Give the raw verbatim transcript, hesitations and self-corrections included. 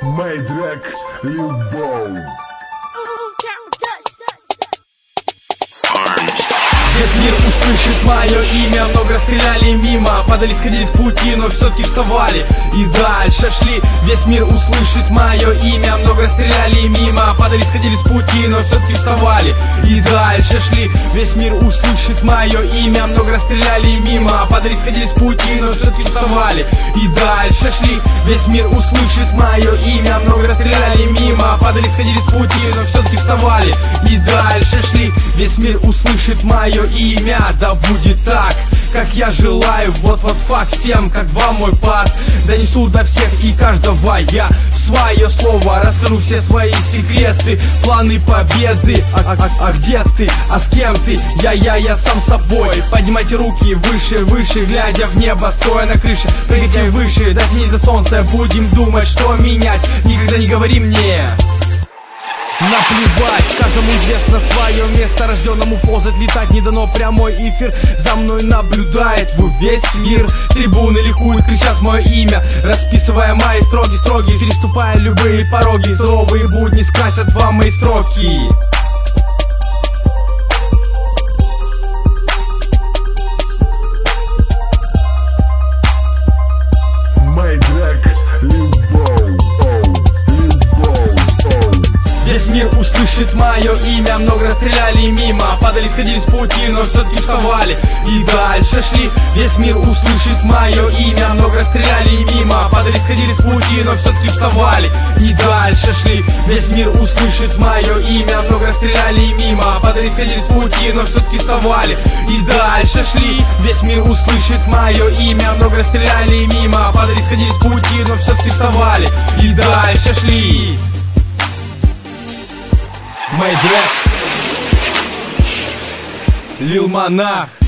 Майдрак, Lil Bow. Весь мир услышит мое имя. Много стреляли мимо, падали, сходили с пути, но все-таки вставали и дальше шли. Весь мир услышит мое имя. Много стреляли мимо, падали, сходили с пути, но все-таки вставали и дальше шли. Весь мир услышит мое имя. Много стреляли мимо, падали, сходили с пути, но все-таки вставали и дальше шли. Весь мир услышит мое имя. Много стреляли мимо, падали, сходили с пути, но все-таки вставали и дальше шли. Весь мир услышит мое имя, да будет так, как я желаю. Вот-вот факт всем, как вам мой пас. Донесу до всех и каждого я свое слово. Расскажу все свои секреты, планы победы. А, а, а, а где ты? А с кем ты? Я-я, я сам собой. Поднимайте руки выше, выше, глядя в небо, стоя на крыше. Прыгайте выше, дотянись до солнца. Будем думать, что менять. Никогда не говори мне наплевать, каждому известно свое место. Рожденному ползать, летать не дано. Прямой эфир за мной наблюдает весь мир. Трибуны ликуют, кричат мое имя, расписывая мои строги, строги, переступая любые пороги. Суровые будни скрасят вам мои строки. Весь мир услышит мое имя. Много стреляли мимо, падали, сходили с пути, но все-таки вставали и дальше шли. Весь мир услышит мое имя. Много стреляли мимо, падали, сходили с пути, но все-таки вставали и дальше шли. Весь мир услышит мое имя. Много стреляли мимо, падали, сходили с пути, но все-таки вставали и дальше шли. Весь мир услышит мое имя. Много стреляли мимо, падали, сходили с пути, но все-таки вставали и дальше шли. Майдрак, Lil Monarch.